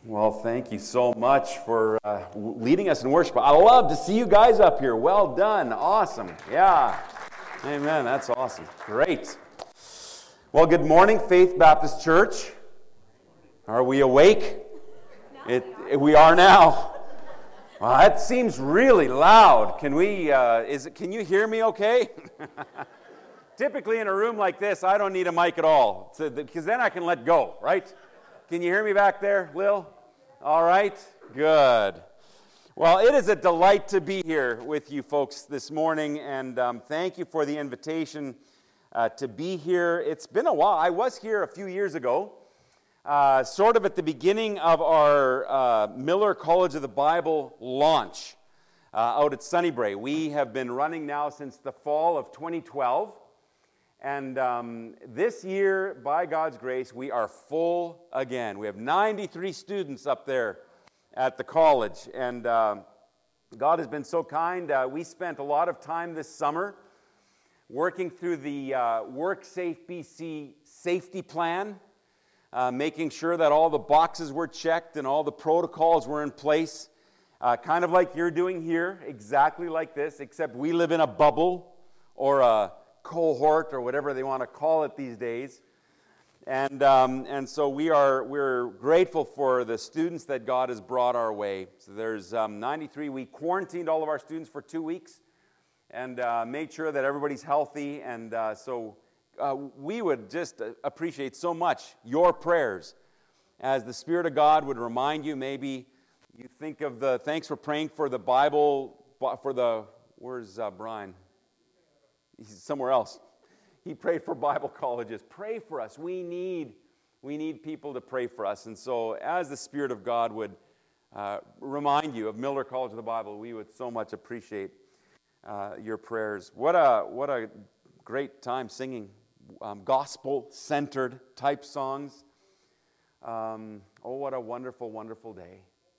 Well, thank you so much for leading us in worship. I love to see you guys up here. Well done. Awesome. Yeah. Amen. That's awesome. Great. Well, good morning, Faith Baptist Church. Are we awake? We are now. Well, that seems really loud. Can you hear me okay? Typically in a room like this, I don't need a mic at all, because then I can let go, right? Can you hear me back there, Lil? All right, good. Well, it is a delight to be here with you folks this morning, and thank you for the invitation to be here. It's been a while. I was here a few years ago, sort of at the beginning of our Miller College of the Bible launch out at Sunnybray. We have been running now since the fall of 2012. And this year, by God's grace, we are full again. We have 93 students up there at the college. And God has been so kind. We spent a lot of time this summer working through the WorkSafe BC safety plan, making sure that all the boxes were checked and all the protocols were in place, kind of like you're doing here, exactly like this, except we live in a bubble or a cohort or whatever they want to call it these days, and so we're grateful for the students that God has brought our way. So there's 93. We quarantined all of our students for 2 weeks and made sure that everybody's healthy, and so we would just appreciate so much your prayers as the Spirit of God would remind you. Maybe you think of the thanks for praying for the Bible, for the, where's Brian? He's somewhere else. He prayed for Bible colleges. Pray for us. We need people to pray for us. And so as the Spirit of God would remind you of Miller College of the Bible, we would so much appreciate your prayers. What a great time singing gospel-centered type songs. What a wonderful, wonderful day.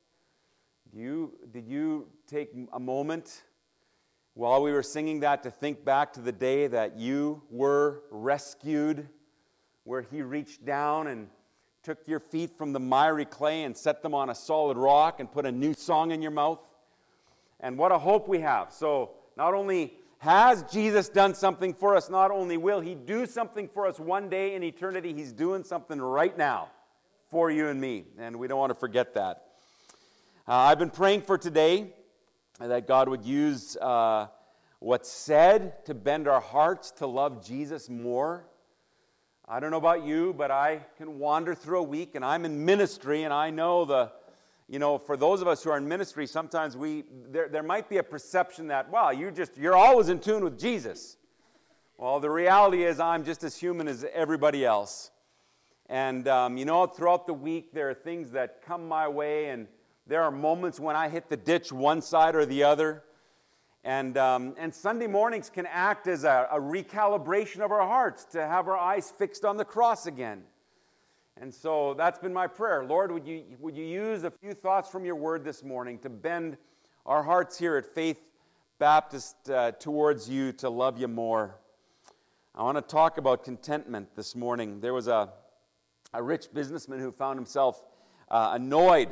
Did you take a moment while we were singing that to think back to the day that you were rescued, where He reached down and took your feet from the miry clay and set them on a solid rock and put a new song in your mouth? And what a hope we have. So not only has Jesus done something for us, not only will He do something for us one day in eternity, He's doing something right now for you and me, and we don't want to forget that. I've been praying for today that God would use what's said to bend our hearts to love Jesus more. I don't know about you, but I can wander through a week, and I'm in ministry, and I know for those of us who are in ministry, sometimes there might be a perception that, wow, you're always in tune with Jesus. Well, the reality is I'm just as human as everybody else. And, throughout the week, there are things that come my way, and there are moments when I hit the ditch one side or the other. And Sunday mornings can act as a recalibration of our hearts to have our eyes fixed on the cross again. And so that's been my prayer. Lord, would you use a few thoughts from your word this morning to bend our hearts here at Faith Baptist towards you to love you more. I want to talk about contentment this morning. There was a rich businessman who found himself annoyed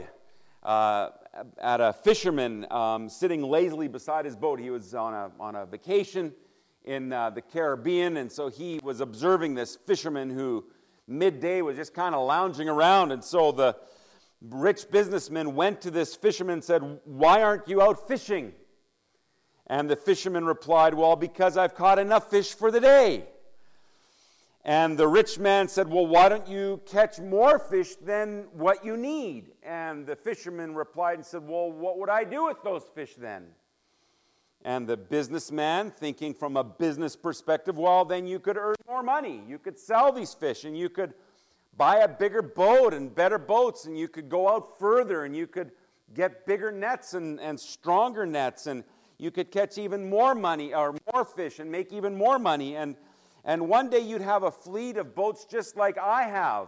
at a fisherman sitting lazily beside his boat. He was on a vacation in the Caribbean, and so he was observing this fisherman who midday was just kind of lounging around. And so the rich businessman went to this fisherman and said, "Why aren't you out fishing?" And the fisherman replied, "Well, because I've caught enough fish for the day." And the rich man said, "Well, why don't you catch more fish than what you need?" And the fisherman replied and said, "Well, what would I do with those fish then?" And the businessman, thinking from a business perspective, well, then you could earn more money. You could sell these fish, and you could buy a bigger boat and better boats, and you could go out further, and you could get bigger nets and stronger nets, and you could catch even more money or more fish and make even more money. And one day you'd have a fleet of boats just like I have.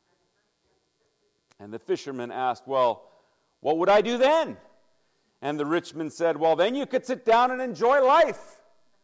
And the fisherman asked, "Well, what would I do then?" And the rich man said, "Well, then you could sit down and enjoy life."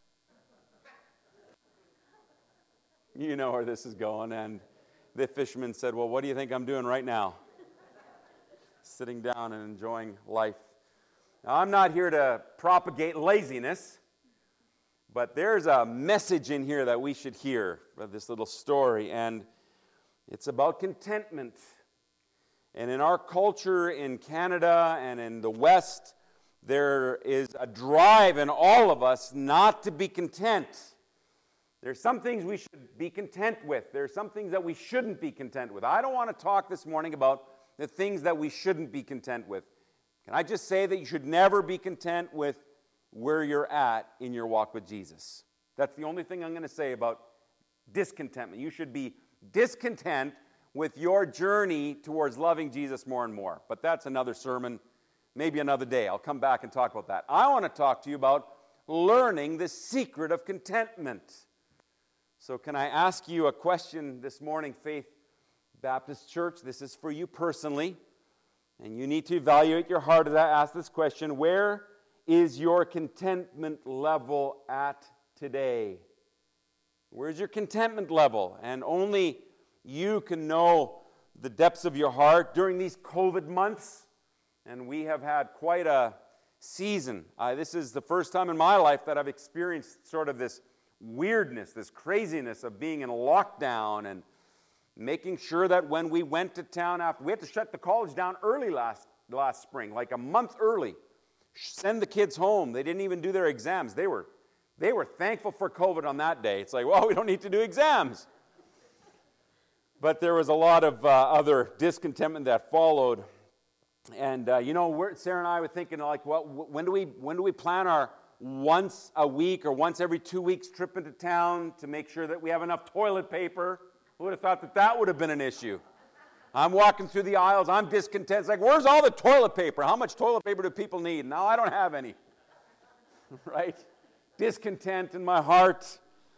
You know where this is going. And the fisherman said, "Well, what do you think I'm doing right now?" sitting down and enjoying life. Now, I'm not here to propagate laziness, but there's a message in here that we should hear for this little story, and it's about contentment. And in our culture in Canada and in the West, there is a drive in all of us not to be content. There's some things we should be content with. There's some things that we shouldn't be content with. I don't want to talk this morning about the things that we shouldn't be content with. Can I just say that you should never be content with where you're at in your walk with Jesus? That's the only thing I'm going to say about discontentment. You should be discontent with your journey towards loving Jesus more and more. But that's another sermon, maybe another day. I'll come back and talk about that. I want to talk to you about learning the secret of contentment. So can I ask you a question this morning, Faith Baptist Church? This is for you personally, and you need to evaluate your heart as I ask this question. Where is your contentment level at today? Where's your contentment level? And only you can know the depths of your heart during these COVID months. And we have had quite a season. This is the first time in my life that I've experienced sort of this weirdness, this craziness of being in lockdown and making sure that when we went to town after, we had to shut the college down early last spring, like a month early. Send the kids home. They didn't even do their exams. They were thankful for COVID on that day. It's like, well, we don't need to do exams. But there was a lot of other discontentment that followed. And, Sarah and I were thinking, like, well, when do we plan our once a week or once every 2 weeks trip into town to make sure that we have enough toilet paper? Who would have thought that would have been an issue? I'm walking through the aisles. I'm discontent. It's like, where's all the toilet paper? How much toilet paper do people need? No, I don't have any. Right? Discontent in my heart.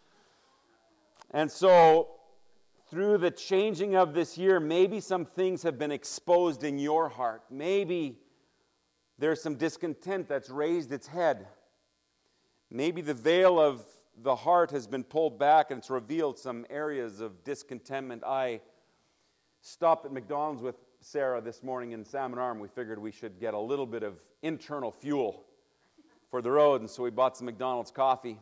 And so, through the changing of this year, maybe some things have been exposed in your heart. Maybe there's some discontent that's raised its head. Maybe the veil of the heart has been pulled back and it's revealed some areas of discontentment. I stopped at McDonald's with Sarah this morning in Salmon Arm. We figured we should get a little bit of internal fuel for the road, and so we bought some McDonald's coffee.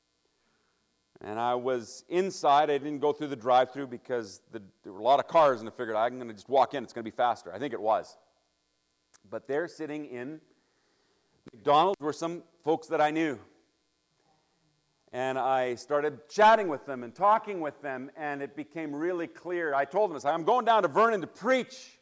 And I was inside. I didn't go through the drive-thru because there were a lot of cars, and I figured I'm going to just walk in. It's going to be faster. I think it was. But there sitting in McDonald's were some folks that I knew. And I started chatting with them and talking with them, and it became really clear. I told them, I'm going down to Vernon to preach.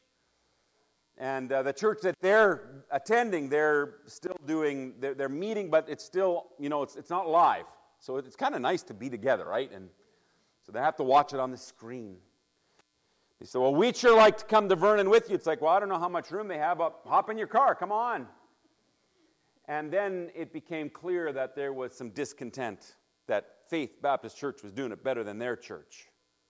And the church that they're attending, they're still doing their meeting, but it's still, it's not live. So it's kind of nice to be together, right? And so they have to watch it on the screen. They said, well, we'd sure like to come to Vernon with you. It's like, well, I don't know how much room they have, but hop in your car, come on. And then it became clear that there was some discontent, that Faith Baptist Church was doing it better than their church.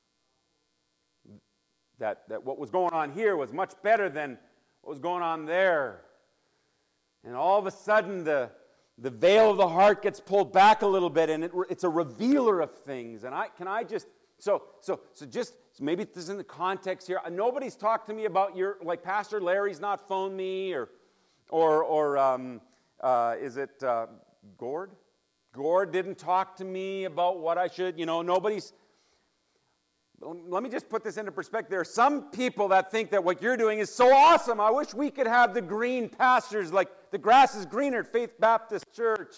That what was going on here was much better than what was going on there. And all of a sudden, the veil of the heart gets pulled back a little bit, and it's a revealer of things. And so maybe this is in the context here. Nobody's talked to me about like Pastor Larry's not phoned me, or is it Gord? Gord didn't talk to me about what I should. Nobody's. Let me just put this into perspective. There are some people that think that what you're doing is so awesome. I wish we could have the green pastures, like the grass is greener at Faith Baptist Church.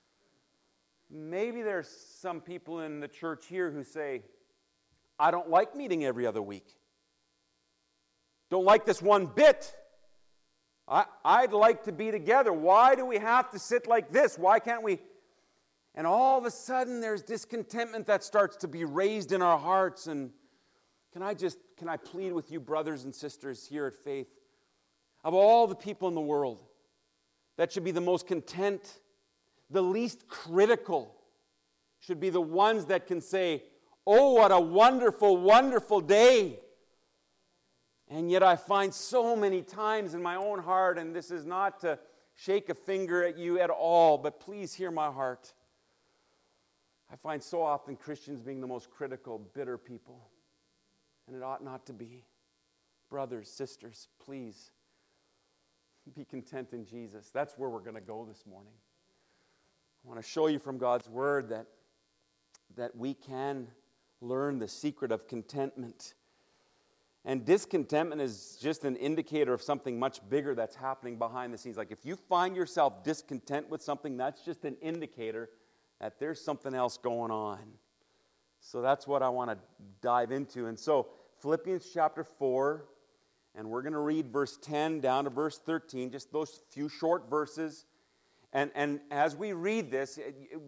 Maybe there's some people in the church here who say, I don't like meeting every other week. Don't like this one bit. I'd like to be together. Why do we have to sit like this? Why can't we? And all of a sudden, there's discontentment that starts to be raised in our hearts. And can I plead with you, brothers and sisters here at Faith, of all the people in the world, that should be the most content, the least critical, should be the ones that can say, oh, what a wonderful, wonderful day. And yet I find so many times in my own heart, and this is not to shake a finger at you at all, but please hear my heart. I find so often Christians being the most critical, bitter people. And it ought not to be. Brothers, sisters, please, Be content in Jesus. That's where we're going to go this morning. I want to show you from God's Word that we can learn the secret of contentment. And discontentment is just an indicator of something much bigger that's happening behind the scenes. Like if you find yourself discontent with something, that's just an indicator that there's something else going on. So that's what I want to dive into. And so Philippians chapter 4, and we're going to read verse 10 down to verse 13, just those few short verses. And as we read this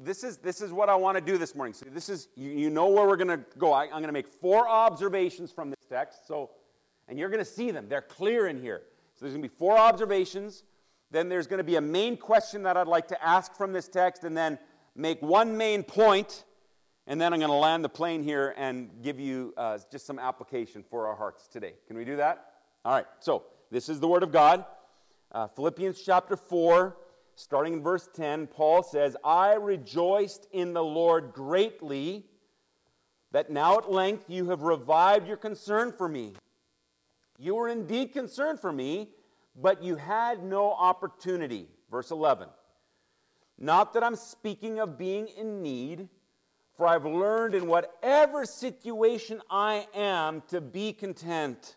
is what I want to do this morning. So this is, you know where we're going to go. I'm going to make 4 observations from this text. And you're going to see them. They're clear in here. So there's going to be 4 observations. Then there's going to be a main question that I'd like to ask from this text, and then make one main point. And then I'm going to land the plane here and give you just some application for our hearts today. Can we do that? All right. So this is the Word of God. Philippians chapter 4. Starting in verse 10, Paul says, I rejoiced in the Lord greatly that now at length you have revived your concern for me. You were indeed concerned for me, but you had no opportunity. Verse 11, not that I'm speaking of being in need, for I've learned in whatever situation I am to be content.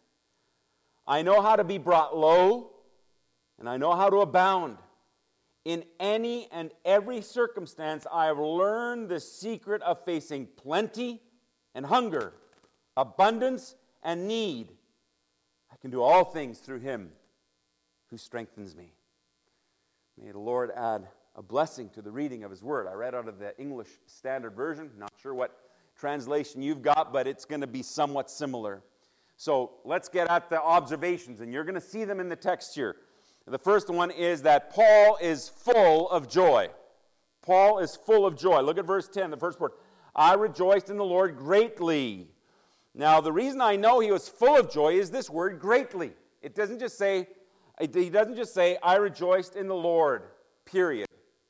I know how to be brought low, and I know how to abound. In any and every circumstance, I have learned the secret of facing plenty and hunger, abundance and need. I can do all things through Him who strengthens me. May the Lord add a blessing to the reading of His Word. I read out of the English Standard Version. Not sure what translation you've got, but it's going to be somewhat similar. So let's get at the observations, and you're going to see them in the text here. The first one is that Paul is full of joy. Paul is full of joy. Look at verse 10, the first word. I rejoiced in the Lord greatly. Now, the reason I know he was full of joy is this word, greatly. He doesn't just say, I rejoiced in the Lord, period.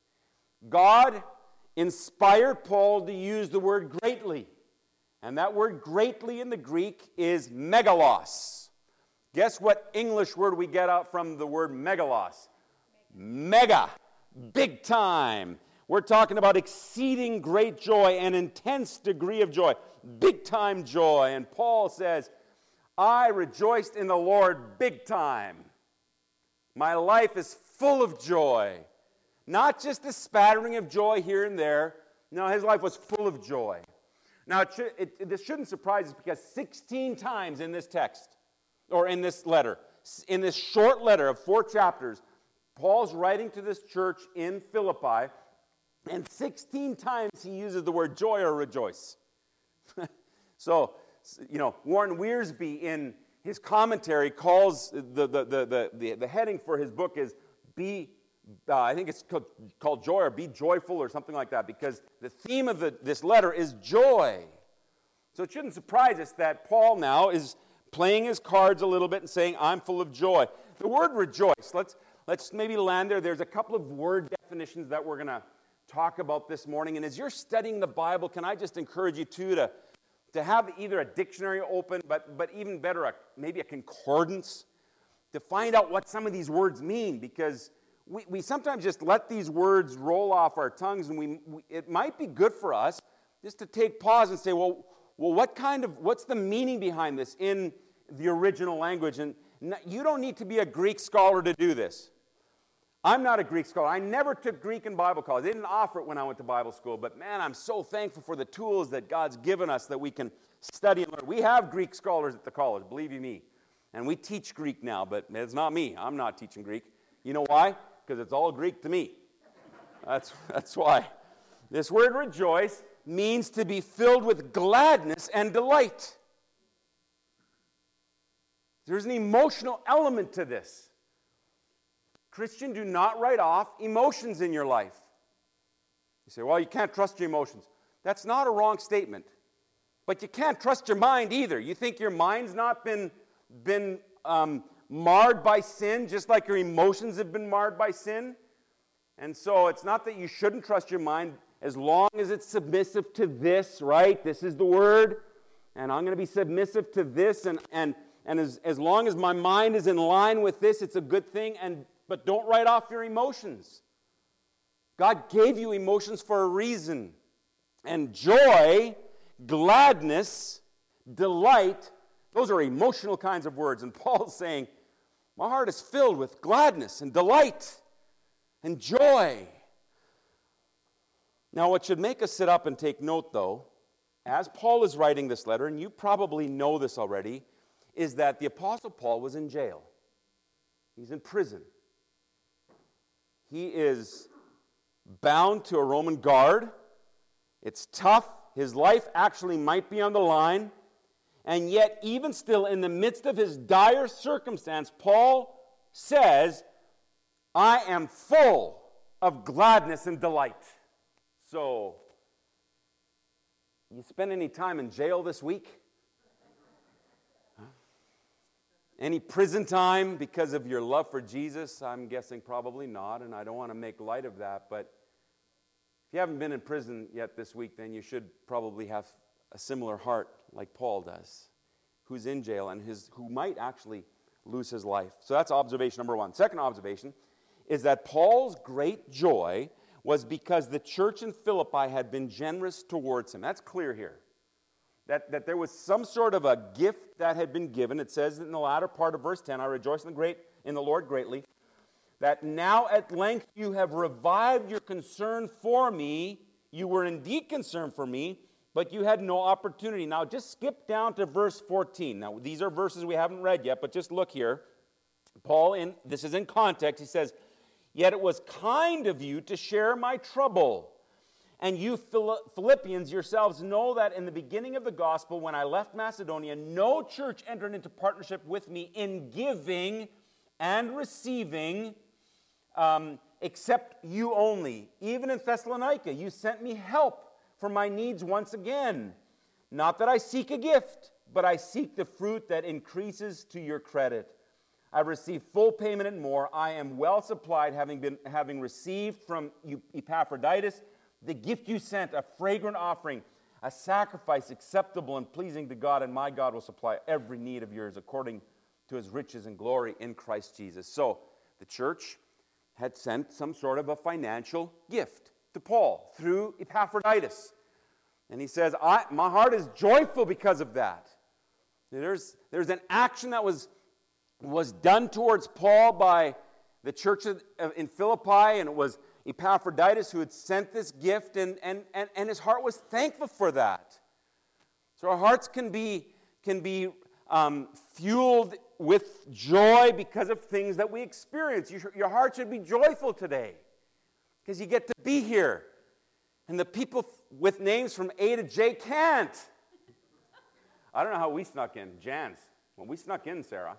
God inspired Paul to use the word greatly. And that word greatly in the Greek is megalos. Guess what English word we get out from the word megalos? Mega. Big time. We're talking about exceeding great joy, an intense degree of joy. Big time joy. And Paul says, I rejoiced in the Lord big time. My life is full of joy. Not just a spattering of joy here and there. No, his life was full of joy. Now, this shouldn't surprise us because 16 times in this text, or in this letter, in this short letter of 4 chapters, Paul's writing to this church in Philippi, and 16 times he uses the word joy or rejoice. So, Warren Wiersbe in his commentary calls the heading for his book is I think it's called Joy or Be Joyful or something like that, because the theme of this letter is joy. So it shouldn't surprise us that Paul now is playing his cards a little bit and saying, I'm full of joy. The word rejoice, let's maybe land there. There's a couple of word definitions that we're going to talk about this morning. And as you're studying the Bible, can I just encourage you to have either a dictionary open, but even better, maybe a concordance, to find out what some of these words mean, because we sometimes just let these words roll off our tongues, and it might be good for us just to take pause and say, well, what's the meaning behind this in the original language? And you don't need to be a Greek scholar to do this. I'm not a Greek scholar. I never took Greek in Bible college. They didn't offer it when I went to Bible school. But man, I'm so thankful for the tools that God's given us that we can study and learn. We have Greek scholars at the college, believe you me. And we teach Greek now, but it's not me. I'm not teaching Greek. You know why? Because it's all Greek to me. That's why. This word rejoice means to be filled with gladness and delight. There's an emotional element to this. Christian, do not write off emotions in your life. You say, well, you can't trust your emotions. That's not a wrong statement. But you can't trust your mind either. You think your mind's not been marred by sin, just like your emotions have been marred by sin? And so it's not that you shouldn't trust your mind as long as it's submissive to this, right? This is the word, and I'm going to be submissive to this, and as long as my mind is in line with this, it's a good thing. but don't write off your emotions. God gave you emotions for a reason. And joy, gladness, delight, those are emotional kinds of words. And Paul's saying, my heart is filled with gladness and delight and joy. Now, what should make us sit up and take note, though, as Paul is writing this letter, and you probably know this already, is that the Apostle Paul was in jail. He's in prison. He is bound to a Roman guard. It's tough. His life actually might be on the line. And yet, even still, in the midst of his dire circumstance, Paul says, I am full of gladness and delight. So, you spend any time in jail this week? Any prison time because of your love for Jesus? I'm guessing probably not, and I don't want to make light of that, but if you haven't been in prison yet this week, then you should probably have a similar heart like Paul does, who's in jail and who might actually lose his life. So that's observation number one. Second observation is that Paul's great joy was because the church in Philippi had been generous towards him. That's clear here. That there was some sort of a gift that had been given. It says in the latter part of verse 10, I rejoice in the Lord greatly, that now at length you have revived your concern for me. You were indeed concerned for me, but you had no opportunity. Now just skip down to verse 14. Now these are verses we haven't read yet, but just look here. Paul, this is in context, he says, yet it was kind of you to share my trouble. And you Philippians yourselves know that in the beginning of the gospel, when I left Macedonia, no church entered into partnership with me in giving and receiving, except you only. Even in Thessalonica, you sent me help for my needs once again. Not that I seek a gift, but I seek the fruit that increases to your credit. I've received full payment and more. I am well supplied, having received from Epaphroditus the gift you sent, a fragrant offering, a sacrifice acceptable and pleasing to God, and my God will supply every need of yours according to his riches and glory in Christ Jesus. So the church had sent some sort of a financial gift to Paul through Epaphroditus. And he says, my heart is joyful because of that. There's an action that was done towards Paul by the church in Philippi, and it was Epaphroditus who had sent this gift, and his heart was thankful for that. So our hearts can be fueled with joy because of things that we experience. Your heart should be joyful today because you get to be here. And the people with names from A to J can't. I don't know how we snuck in. Jans. Well, we snuck in, Sarah.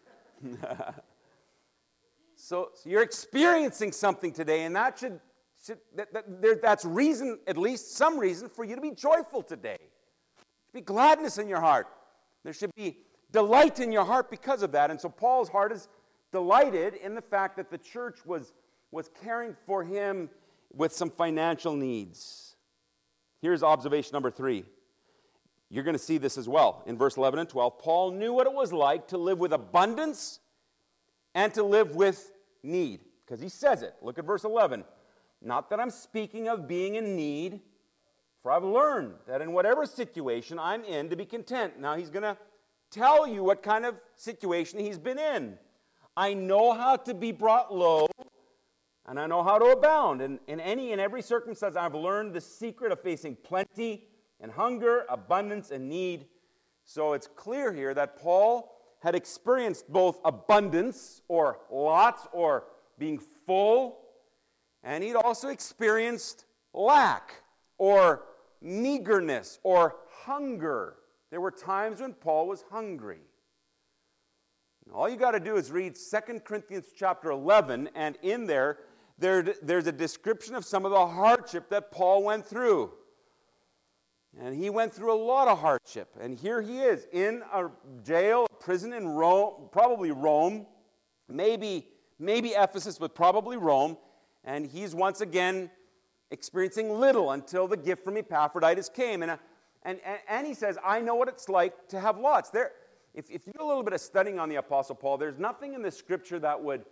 So you're experiencing something today, and that's reason, at least some reason, for you to be joyful today. There should be gladness in your heart. There should be delight in your heart because of that. And so Paul's heart is delighted in the fact that the church was caring for him with some financial needs. Here's observation number 3. You're going to see this as well in verse 11 and 12. Paul knew what it was like to live with abundance and to live with need, because he says it. Look at verse 11. Not that I'm speaking of being in need, for I've learned that in whatever situation I'm in to be content. Now he's going to tell you what kind of situation he's been in. I know how to be brought low, and I know how to abound. And in any and every circumstance, I've learned the secret of facing plenty and hunger, abundance and need. So it's clear here that Paul had experienced both abundance, or lots, or being full, and he'd also experienced lack, or meagerness, or hunger. There were times when Paul was hungry. And all you got to do is read 2 Corinthians chapter 11, and in there's a description of some of the hardship that Paul went through. And he went through a lot of hardship. And here he is in a jail, a prison in Rome, probably Rome, maybe Ephesus, but probably Rome. And he's once again experiencing little until the gift from Epaphroditus came. And he says, I know what it's like to have lots. If you do a little bit of studying on the Apostle Paul, there's nothing in the Scripture that would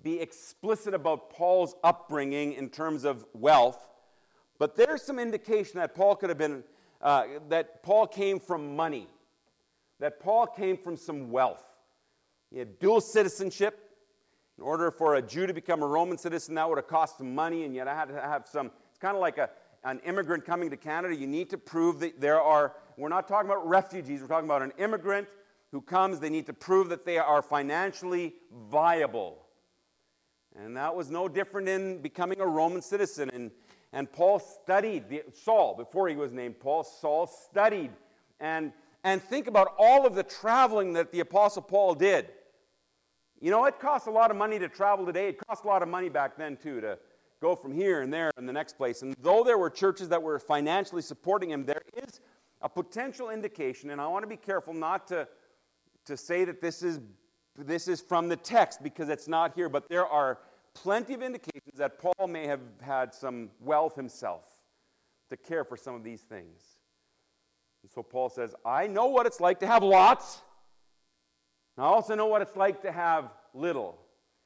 be explicit about Paul's upbringing in terms of wealth, but there's some indication that Paul could have been, that Paul came from money, that Paul came from some wealth. He had dual citizenship. In order for a Jew to become a Roman citizen, that would have cost some money, and yet I had to have some. It's kind of like an immigrant coming to Canada. You need to prove that we're not talking about refugees, we're talking about an immigrant who comes. They need to prove that they are financially viable. And that was no different in becoming a Roman citizen. And Paul studied, Saul, before he was named Paul, Saul studied. And think about all of the traveling that the Apostle Paul did. You know, it costs a lot of money to travel today. It cost a lot of money back then, too, to go from here and there and the next place. And though there were churches that were financially supporting him, there is a potential indication, and I want to be careful not to say that this is from the text, because it's not here, but there are plenty of indications that Paul may have had some wealth himself to care for some of these things. And so Paul says, I know what it's like to have lots. I also know what it's like to have little.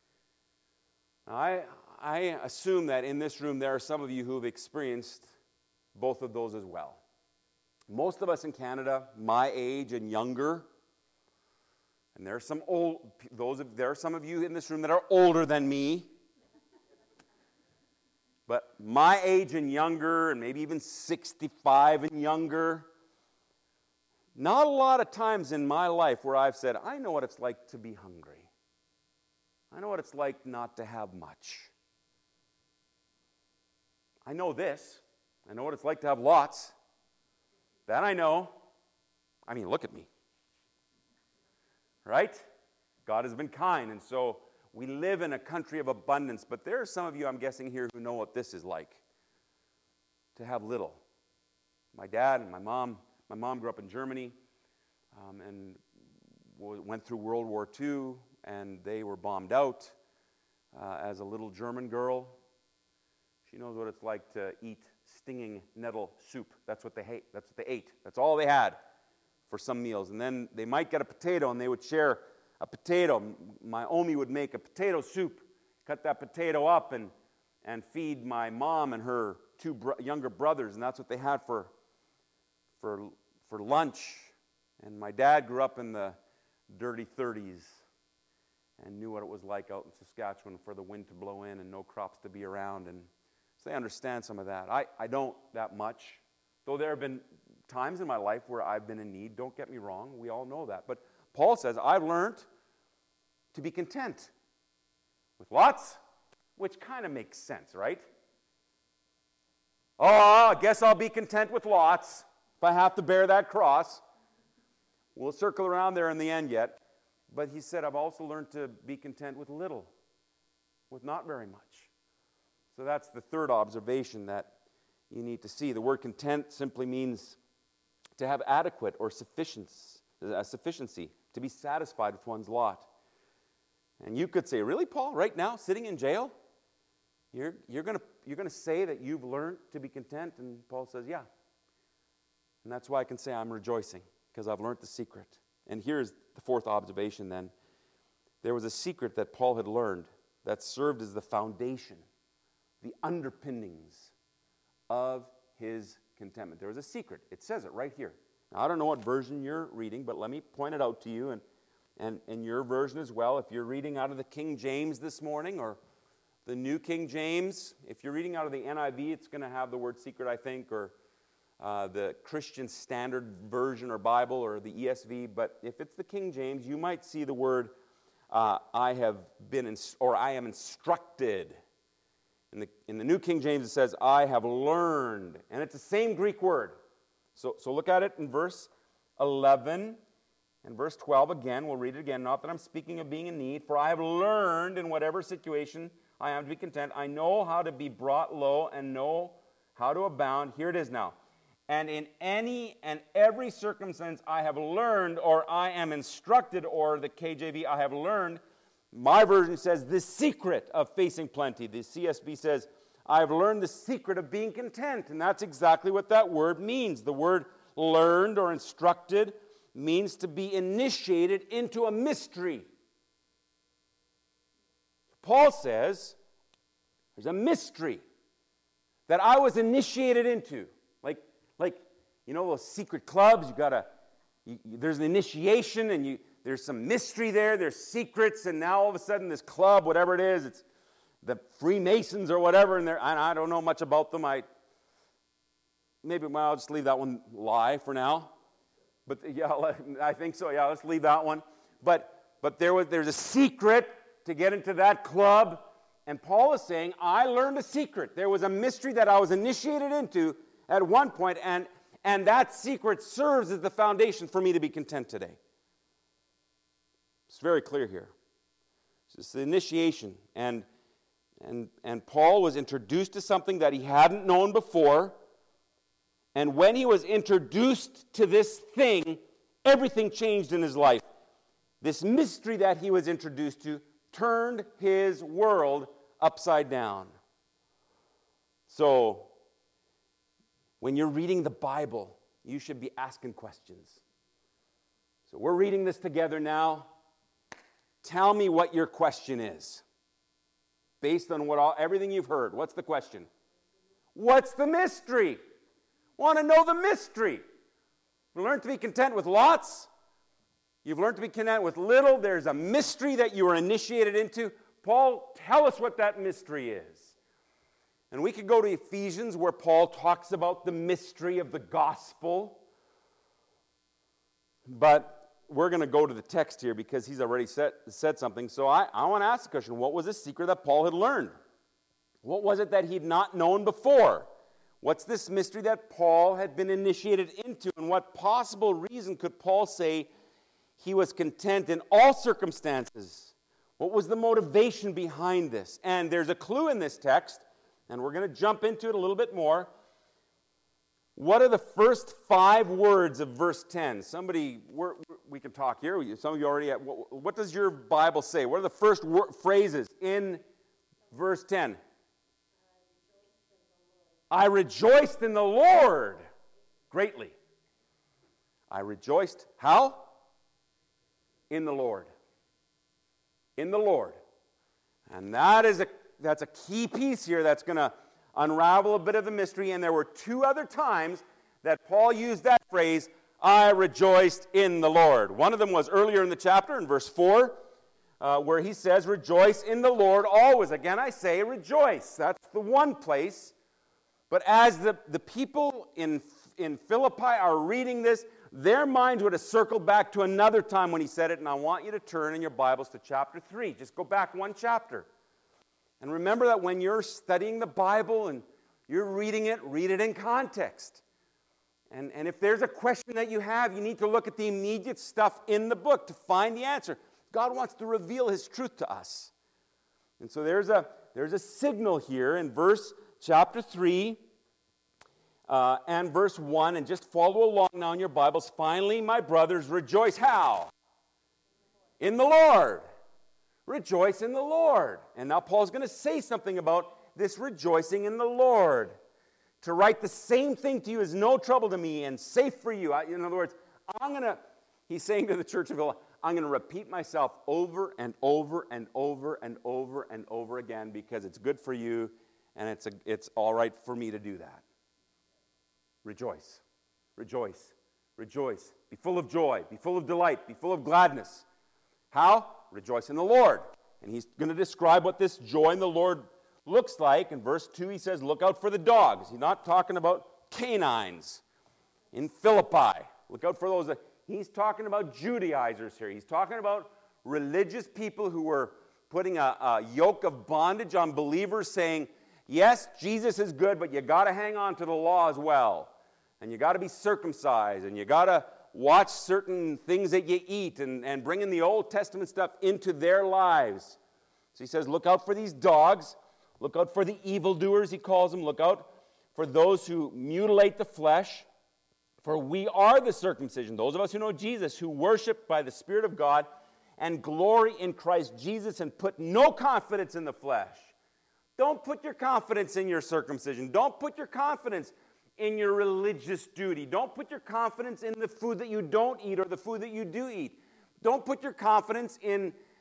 Now, I assume that in this room there are some of you who have experienced both of those as well. Most of us in Canada, my age and younger, and there are some there are some of you in this room that are older than me. But my age and younger, and maybe even 65 and younger, not a lot of times in my life where I've said, I know what it's like to be hungry. I know what it's like not to have much. I know this. I know what it's like to have lots. That I know. I mean, look at me. Right? God has been kind, and so we live in a country of abundance. But there are some of you, I'm guessing, here who know what this is like, to have little. My dad and my mom grew up in Germany and went through World War II, and they were bombed out as a little German girl. She knows what it's like to eat stinging nettle soup. That's what they hate. That's what they ate. That's all they had for some meals. And then they might get a potato, and they would share a potato. My Omi would make a potato soup, cut that potato up, and feed my mom and her two younger brothers, and that's what they had for lunch. And my dad grew up in the dirty 30s and knew what it was like out in Saskatchewan for the wind to blow in and no crops to be around. And so they understand some of that. I don't that much, though there have been times in my life where I've been in need. Don't get me wrong. We all know that. But Paul says, I've learned to be content with lots, which kind of makes sense, right? Oh, I guess I'll be content with lots if I have to bear that cross. We'll circle around there in the end yet. But he said, I've also learned to be content with little, with not very much. So that's the third observation that you need to see. The word content simply means to have adequate or sufficiency, to be satisfied with one's lot. And you could say, really, Paul, right now, sitting in jail, you're going to say that you've learned to be content? And Paul says, yeah. And that's why I can say I'm rejoicing, because I've learned the secret. And here's the fourth observation then. There was a secret that Paul had learned that served as the foundation, the underpinnings of his contentment. There was a secret. It says it right here. Now, I don't know what version you're reading, but let me point it out to you, and your version as well. If you're reading out of the King James this morning, or the New King James, if you're reading out of the NIV, it's going to have the word secret, I think, or the Christian Standard Version or Bible, or the ESV. But if it's the King James, you might see the word I am instructed. In the New King James, it says, I have learned. And it's the same Greek word. So look at it in verse 11 and verse 12 again. We'll read it again. Not that I'm speaking of being in need, for I have learned in whatever situation I am to be content. I know how to be brought low and know how to abound. Here it is now. And in any and every circumstance I have learned, or I am instructed, or the KJV, I have learned. My version says, the secret of facing plenty. The CSB says, I have learned the secret of being content. And that's exactly what that word means. The word learned or instructed means to be initiated into a mystery. Paul says there's a mystery that I was initiated into. Like those secret clubs, there's an initiation and there's some mystery there, there's secrets, and now all of a sudden this club, whatever it is, it's the Freemasons or whatever, and I don't know much about them. I'll just leave that one lie for now. But yeah, I think so. Yeah, let's leave that one. But there's a secret to get into that club, and Paul is saying, I learned a secret. There was a mystery that I was initiated into at one point, and that secret serves as the foundation for me to be content today. It's very clear here. It's the initiation, and Paul was introduced to something that he hadn't known before, and when he was introduced to this thing, everything changed in his life. This mystery that he was introduced to turned his world upside down. So, when you're reading the Bible, you should be asking questions. So we're reading this together now. Tell me what your question is. Based on everything you've heard, what's the question? What's the mystery? Want to know the mystery. You learn to be content with lots. You've learned to be content with little. There's a mystery that you were initiated into. Paul, tell us what that mystery is. And we could go to Ephesians where Paul talks about the mystery of the gospel. But we're going to go to the text here because he's already said something. So I want to ask the question, what was the secret that Paul had learned? What was it that he'd not known before? What's this mystery that Paul had been initiated into? And what possible reason could Paul say he was content in all circumstances? What was the motivation behind this? And there's a clue in this text, and we're going to jump into it a little bit more. What are the first 5 words of verse 10? Somebody, we can talk here. Some of you already have. What does your Bible say? What are the first phrases in verse 10? I rejoiced in the Lord greatly. I rejoiced, how? In the Lord. In the Lord. And that's a key piece here that's going to unravel a bit of the mystery. And there were 2 other times that Paul used that phrase, I rejoiced in the Lord. One of them was earlier in the chapter, in verse 4, where he says, rejoice in the Lord always. Again, I say rejoice. That's the one place. But as the people in Philippi are reading this, their minds would have circled back to another time when he said it, and I want you to turn in your Bibles to chapter 3. Just go back 1 chapter. And remember that when you're studying the Bible and you're reading it, read it in context. And if there's a question that you have, you need to look at the immediate stuff in the book to find the answer. God wants to reveal His truth to us. And so there's a signal here in chapter 3 and verse 1, and just follow along now in your Bibles. Finally, my brothers, rejoice how? In the Lord. Rejoice in the Lord. And now Paul's going to say something about this rejoicing in the Lord. To write the same thing to you is no trouble to me and safe for you. In other words, he's saying to the church of Philippi, I'm going to repeat myself over and over and over and over and over again because it's good for you and it's all right for me to do that. Rejoice. Rejoice. Rejoice. Be full of joy. Be full of delight. Be full of gladness. How? Rejoice in the Lord. And he's going to describe what this joy in the Lord looks like. In verse 2, he says, look out for the dogs. He's not talking about canines in Philippi. Look out for those. He's talking about Judaizers here. He's talking about religious people who were putting a yoke of bondage on believers, saying, yes, Jesus is good, but you got to hang on to the law as well. And you got to be circumcised, and you got to watch certain things that you eat, and bringing the Old Testament stuff into their lives. So he says, look out for these dogs. Look out for the evildoers, he calls them. Look out for those who mutilate the flesh. For we are the circumcision, those of us who know Jesus, who worship by the Spirit of God and glory in Christ Jesus and put no confidence in the flesh. Don't put your confidence in your circumcision. Don't put your confidence in your religious duty. Don't put your confidence in the food that you don't eat or the food that you do eat. Don't put your confidence in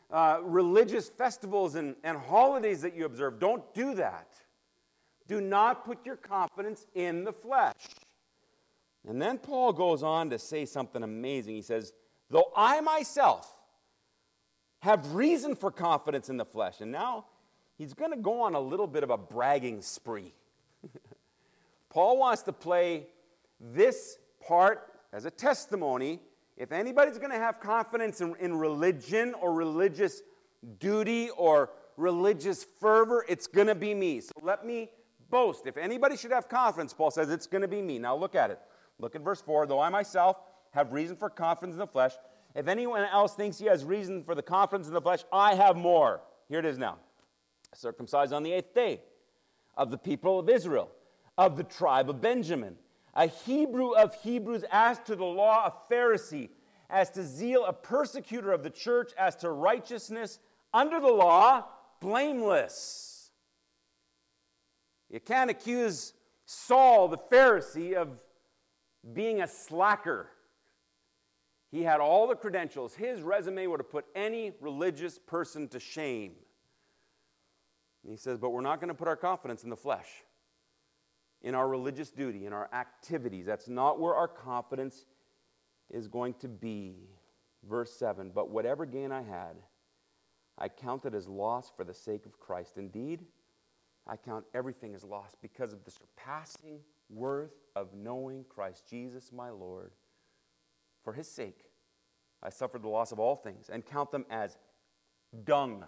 religious festivals and holidays that you observe. Don't do that. Do not put your confidence in the flesh. And then Paul goes on to say something amazing. He says, though I myself have reason for confidence in the flesh. And now he's going to go on a little bit of a bragging spree. Paul wants to play this part as a testimony. If anybody's going to have confidence in religion or religious duty or religious fervor, it's going to be me. So let me boast. If anybody should have confidence, Paul says, it's going to be me. Now look at it. Look at verse 4. Though I myself have reason for confidence in the flesh, if anyone else thinks he has reason for the confidence in the flesh, I have more. Here it is now. Circumcised on the 8th day, of the people of Israel, of the tribe of Benjamin, a Hebrew of Hebrews, as to the law, a Pharisee, as to zeal, a persecutor of the church, as to righteousness, under the law, blameless. You can't accuse Saul, the Pharisee, of being a slacker. He had all the credentials. His resume would have put any religious person to shame. And he says, but we're not going to put our confidence in the flesh, in our religious duty, in our activities. That's not where our confidence is going to be. Verse 7, but whatever gain I had, I counted as loss for the sake of Christ. Indeed, I count everything as loss because of the surpassing worth of knowing Christ Jesus my Lord. For his sake, I suffered the loss of all things and count them as dung,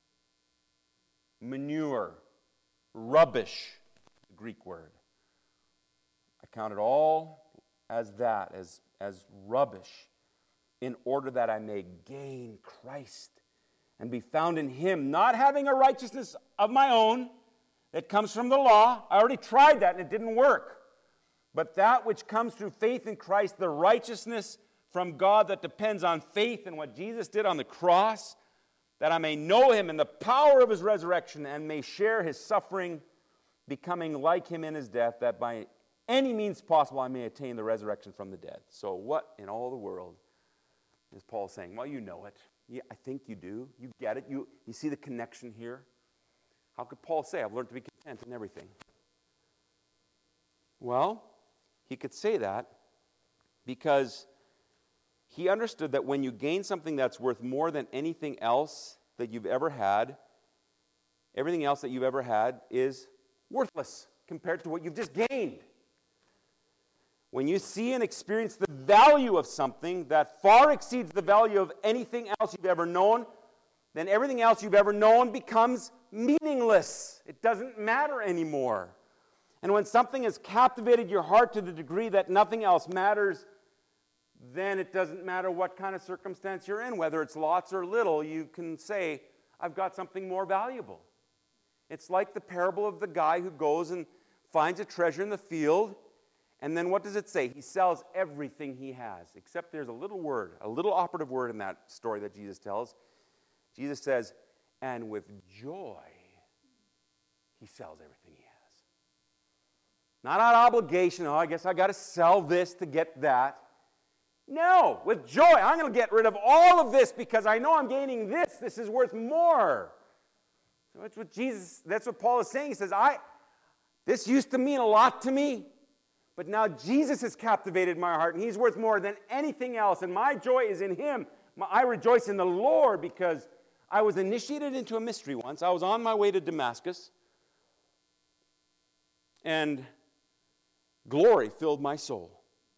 manure, rubbish, the Greek word. I count it all as that, as rubbish, in order that I may gain Christ and be found in him, not having a righteousness of my own that comes from the law. I already tried that and it didn't work. But that which comes through faith in Christ, the righteousness from God that depends on faith in what Jesus did on the cross, that I may know him in the power of his resurrection and may share his suffering, becoming like him in his death, that by any means possible I may attain the resurrection from the dead. So what in all the world is Paul saying? Well, you know it. Yeah, I think you do. You get it. You see the connection here. How could Paul say, I've learned to be content in everything? Well, he could say that because he understood that when you gain something that's worth more than anything else that you've ever had, everything else that you've ever had is worthless compared to what you've just gained. When you see and experience the value of something that far exceeds the value of anything else you've ever known, then everything else you've ever known becomes meaningless. It doesn't matter anymore. And when something has captivated your heart to the degree that nothing else matters, then it doesn't matter what kind of circumstance you're in, whether it's lots or little, you can say, I've got something more valuable. It's like the parable of the guy who goes and finds a treasure in the field, and then what does it say? He sells everything he has, except there's a little word, a little operative word in that story that Jesus tells. Jesus says, and with joy, he sells everything he has. Not out of obligation, I guess I got to sell this to get that. No, with joy, I'm going to get rid of all of this because I know I'm gaining this. This is worth more. So that's what Paul is saying. He says, this used to mean a lot to me, but now Jesus has captivated my heart, and he's worth more than anything else, and my joy is in him. I rejoice in the Lord because I was initiated into a mystery once. I was on my way to Damascus, and glory filled my soul.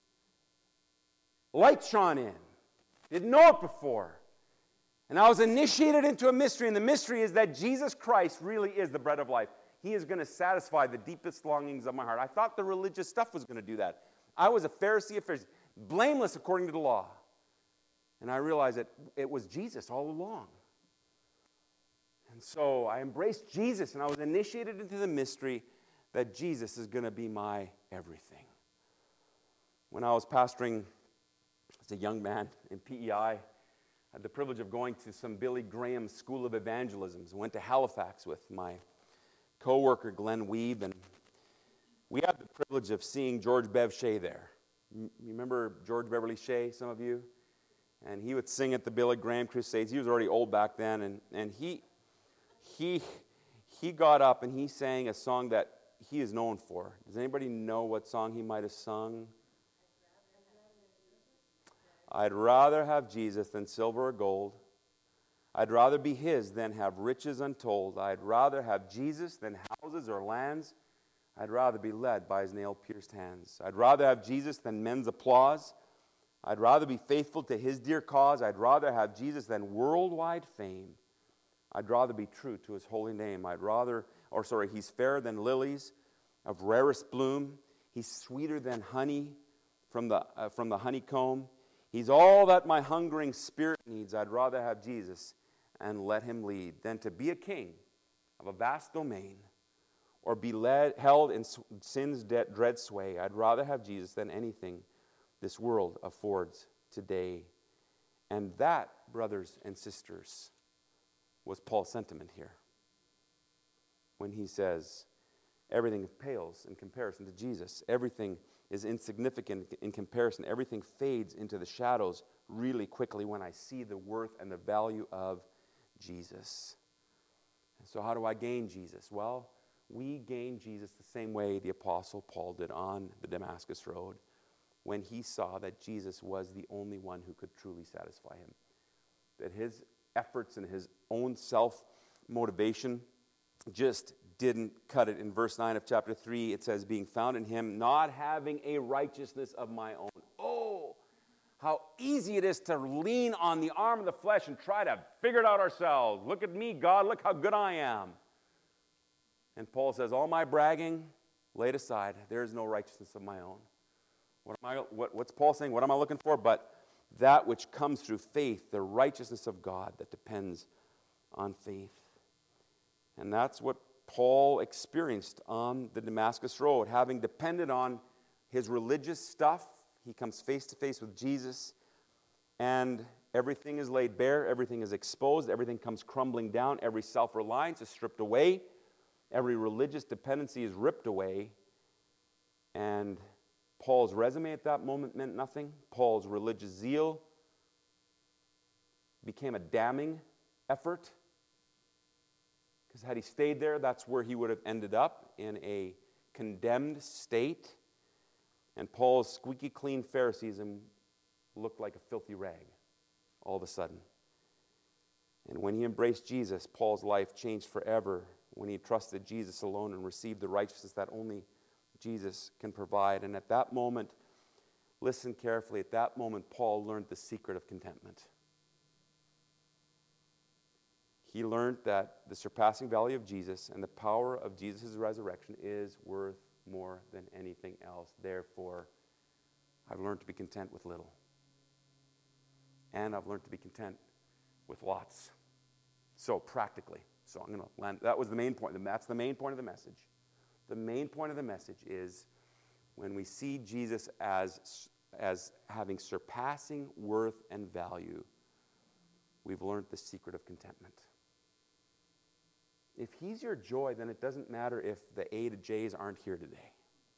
Light shone in. Didn't know it before. And I was initiated into a mystery, and the mystery is that Jesus Christ really is the bread of life. He is going to satisfy the deepest longings of my heart. I thought the religious stuff was going to do that. I was a Pharisee of Pharisees, blameless according to the law. And I realized that it was Jesus all along. And so I embraced Jesus, and I was initiated into the mystery that Jesus is going to be my everything. When I was pastoring as a young man in PEI, I had the privilege of going to some Billy Graham School of Evangelism. I went to Halifax with my co-worker Glenn Weeb, and we had the privilege of seeing George Bev Shea there. You remember George Beverly Shea, some of you? And he would sing at the Billy Graham crusades. He was already old back then, and he got up and he sang a song that he is known for. Does anybody know what song he might have sung? I'd rather have Jesus than silver or gold. I'd rather be his than have riches untold. I'd rather have Jesus than houses or lands. I'd rather be led by his nail-pierced hands. I'd rather have Jesus than men's applause. I'd rather be faithful to his dear cause. I'd rather have Jesus than worldwide fame. I'd rather be true to his holy name. He's fairer than lilies of rarest bloom. He's sweeter than honey from the honeycomb. He's all that my hungering spirit needs. I'd rather have Jesus and let him lead than to be a king of a vast domain or be held in sin's dread sway. I'd rather have Jesus than anything this world affords today. And that, brothers and sisters, was Paul's sentiment here when he says, everything pales in comparison to Jesus. Everything is insignificant in comparison. Everything fades into the shadows really quickly when I see the worth and the value of Jesus. And so how do I gain Jesus? Well, we gain Jesus the same way the Apostle Paul did on the Damascus Road when he saw that Jesus was the only one who could truly satisfy him. That his efforts and his own self-motivation just didn't cut it. In verse 9 of chapter 3, it says, being found in him, not having a righteousness of my own. Oh, how easy it is to lean on the arm of the flesh and try to figure it out ourselves. Look at me, God, look how good I am. And Paul says, all my bragging laid aside, there is no righteousness of my own. What's Paul saying? What am I looking for? But that which comes through faith, the righteousness of God that depends on faith. And that's what Paul experienced on the Damascus Road. Having depended on his religious stuff, he comes face to face with Jesus, and everything is laid bare, everything is exposed, everything comes crumbling down, every self-reliance is stripped away, every religious dependency is ripped away, and Paul's resume at that moment meant nothing. Paul's religious zeal became a damning effort. Because had he stayed there, that's where he would have ended up, in a condemned state. And Paul's squeaky clean Phariseeism looked like a filthy rag all of a sudden. And when he embraced Jesus, Paul's life changed forever when he trusted Jesus alone and received the righteousness that only Jesus can provide. And at that moment, listen carefully, at that moment, Paul learned the secret of contentment. He learned that the surpassing value of Jesus and the power of Jesus' resurrection is worth more than anything else. Therefore, I've learned to be content with little. And I've learned to be content with lots. So practically. So I'm going to land. That was the main point. That's the main point of the message. The main point of the message is when we see Jesus as having surpassing worth and value, we've learned the secret of contentment. If he's your joy, then it doesn't matter if the A to J's aren't here today.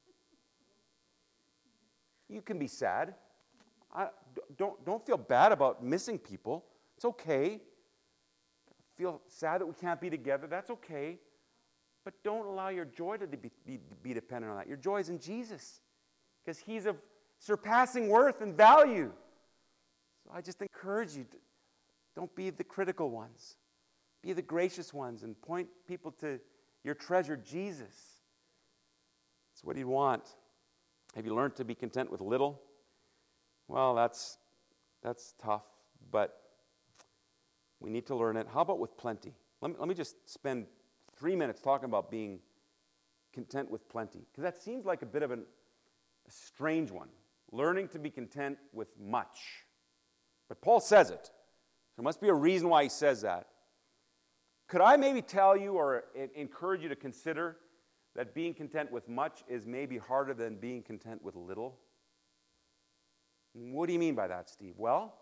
You can be sad. Don't feel bad about missing people. It's okay. Feel sad that we can't be together. That's okay. But don't allow your joy to be dependent on that. Your joy is in Jesus, because he's of surpassing worth and value. So I just encourage you, don't be the critical ones. Be the gracious ones and point people to your treasure, Jesus. That's what he'd want. Have you learned to be content with little? Well, that's tough, but we need to learn it. How about with plenty? Let me just spend 3 minutes talking about being content with plenty, because that seems like a bit of a strange one. Learning to be content with much. But Paul says it. There must be a reason why he says that. Could I maybe tell you or encourage you to consider that being content with much is maybe harder than being content with little? What do you mean by that, Steve? Well,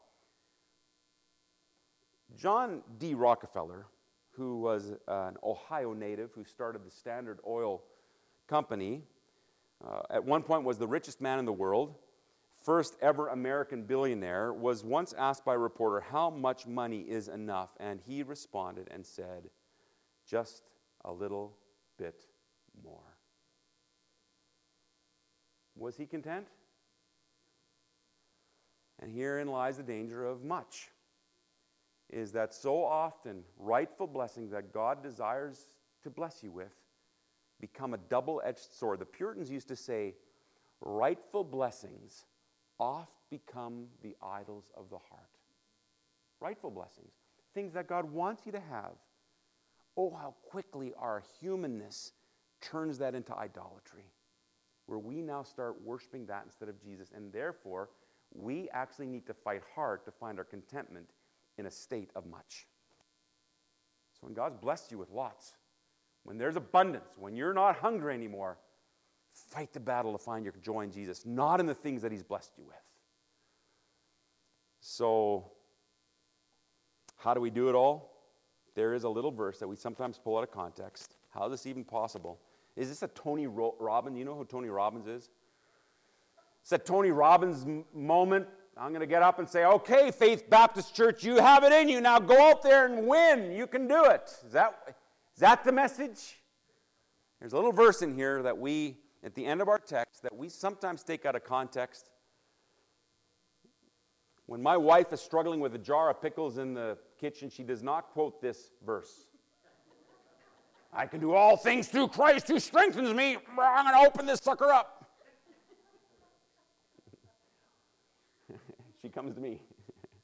John D. Rockefeller, who was an Ohio native who started the Standard Oil Company, at one point was the richest man in the world, first ever American billionaire, was once asked by a reporter how much money is enough, and he responded and said, just a little bit more. Was he content? And herein lies the danger of much, is that so often rightful blessings that God desires to bless you with become a double-edged sword. The Puritans used to say, rightful blessings oft become the idols of the heart. Rightful blessings, things that God wants you to have. Oh, how quickly our humanness turns that into idolatry, where we now start worshiping that instead of Jesus, and therefore we actually need to fight hard to find our contentment in a state of much. So when God's blessed you with lots, when there's abundance, when you're not hungry anymore, fight the battle to find your joy in Jesus, not in the things that He's blessed you with. So, how do we do it all? There is a little verse that we sometimes pull out of context. How is this even possible? Is this a Tony Robbins? You know who Tony Robbins is? It's a Tony Robbins moment. I'm going to get up and say, okay, Faith Baptist Church, you have it in you. Now go out there and win. You can do it. Is that the message? There's a little verse in here that we, at the end of our text, that we sometimes take out of context. When my wife is struggling with a jar of pickles in the kitchen, she does not quote this verse. I can do all things through Christ who strengthens me. I'm going to open this sucker up. She comes to me.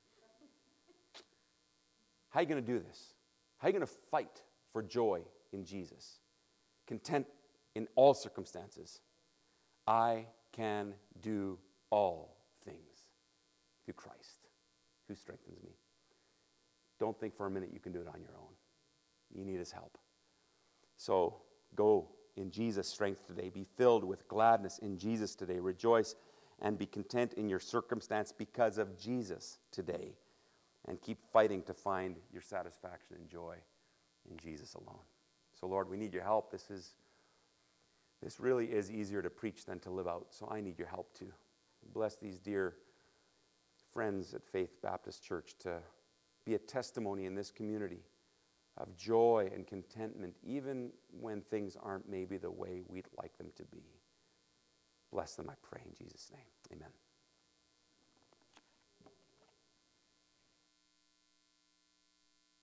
How are you going to do this? How are you going to fight for joy in Jesus? Content in all circumstances. I can do all things through Christ who strengthens me. Don't think for a minute you can do it on your own. You need His help. So go in Jesus' strength today. Be filled with gladness in Jesus today. Rejoice and be content in your circumstance because of Jesus today. And keep fighting to find your satisfaction and joy in Jesus alone. So Lord, we need your help. This really is easier to preach than to live out. So I need your help too. Bless these dear friends at Faith Baptist Church to be a testimony in this community of joy and contentment, even when things aren't maybe the way we'd like them to be. Bless them, I pray, in Jesus' name. Amen.